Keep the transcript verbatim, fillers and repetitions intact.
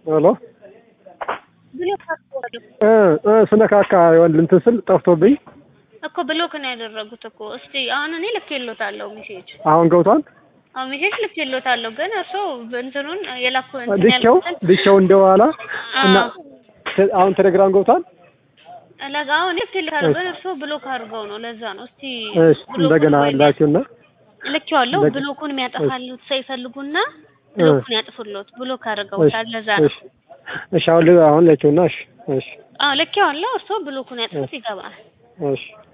ሄሎ ብሎክ አድርጎ እ እ ስነካካ ይወል እንትን ስል ጠፍቶብኝ እኮ ብሎክ ነው ያደረጉት እኮ። እስቲ አሁን እኔ ልኬልዎታለሁ ሜሴጅ። አሁን ገብቷል። አሁን ሜሴጅ ልኬልዎታለሁ ግን እርሶ እንትኑን የላኩ እንትን ልኬው ያልኩትን ልኬው እንደዋላ እና አሁን ቴሌግራም ገብቷል። ለጋው እኔ ልኬልዎታለሁ ግን እርሶ ብሎክ አድርገው ነው ለዛ ነው። እስቲ እሺ እንደገና ላኪውና ልኬዋለሁ። ብሎኩን የሚያጠፋሉት ሰው ይፈልጉና ብሎኩን ያጥፉልዎት። ብሎክ አድርገውታል ለዛ ነው። እሺ አሁን አሁን ላኪውና እሺ እሺ አዎ ልኬዋለሁ። እርሶ ብሎኩን ያጥፉት ይገባል። እሺ